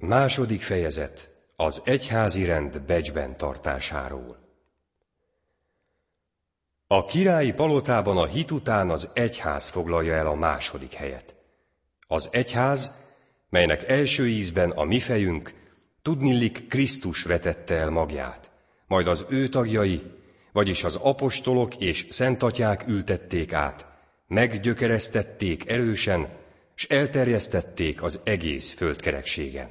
Második fejezet az egyházi rend becsben tartásáról. A királyi palotában a hit után az egyház foglalja el a második helyet. Az egyház, melynek első ízben a mi fejünk, tudnillik Krisztus vetette el magját, majd az ő tagjai, vagyis az apostolok és szentatyák ültették át, meggyökeresztették erősen, s elterjesztették az egész földkerekségen.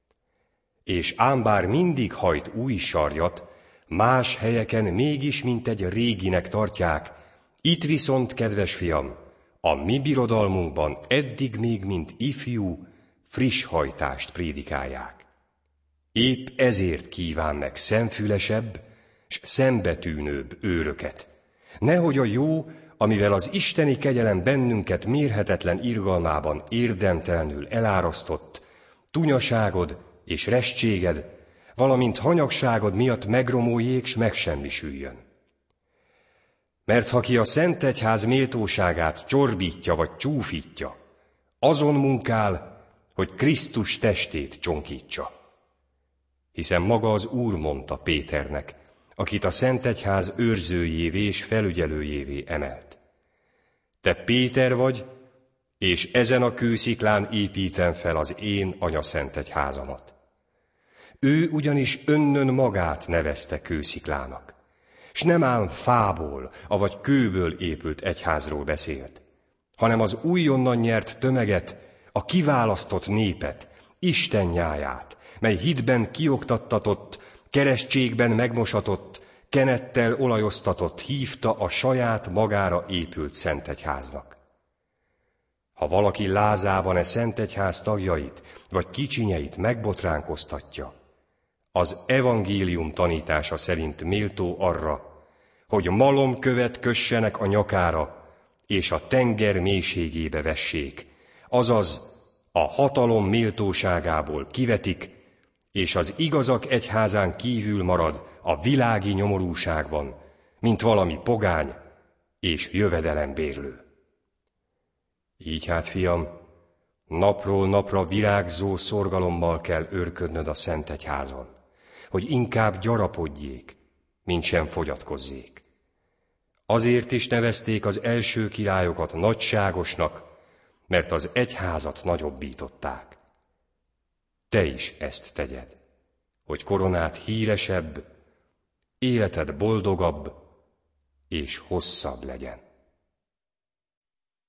És ám bár mindig hajt új sarjat, más helyeken mégis mintegy réginek tartják, itt viszont, kedves fiam, a mi birodalmunkban eddig még mint ifjú, friss hajtást prédikálják. Épp ezért kíván meg szemfülesebb, s szembetűnőbb őröket, nehogy a jó, amivel az isteni kegyelem bennünket mérhetetlen irgalmában érdemtelenül elárasztott, tunyaságod és restséged, valamint hanyagságod miatt megromoljék s megsemmisüljön. Mert ha ki a Szent Egyház méltóságát csorbítja vagy csúfítja, azon munkál, hogy Krisztus testét csonkítsa. Hiszen maga az Úr mondta Péternek, akit a Szent Egyház őrzőjévé és felügyelőjévé emelt: te Péter vagy, és ezen a kősziklán építem fel az én anyaszent egyházamat. Ő ugyanis önnön magát nevezte kősziklának, s nem ám fából, avagy kőből épült egyházról beszélt, hanem az újonnan nyert tömeget, a kiválasztott népet, Isten nyáját, mely hitben kioktattatott, keresztségben megmosatott, kenettel olajoztatott hívta a saját magára épült Szent Egyháznak. Ha valaki lázában Szent Egyház tagjait, vagy kicsinyeit megbotránkoztatja, az evangélium tanítása szerint méltó arra, hogy malomkövet kössenek a nyakára, és a tenger mélységébe vessék, azaz a hatalom méltóságából kivetik, és az igazak egyházán kívül marad a világi nyomorúságban, mint valami pogány és jövedelembérlő. Így hát, fiam, napról napra virágzó szorgalommal kell őrködnöd a Szent Egyházon, hogy inkább gyarapodjék, mint sem fogyatkozzék. Azért is nevezték az első királyokat nagyságosnak, mert az egyházat nagyobbították. Te is ezt tegyed, hogy koronád híresebb, életed boldogabb és hosszabb legyen.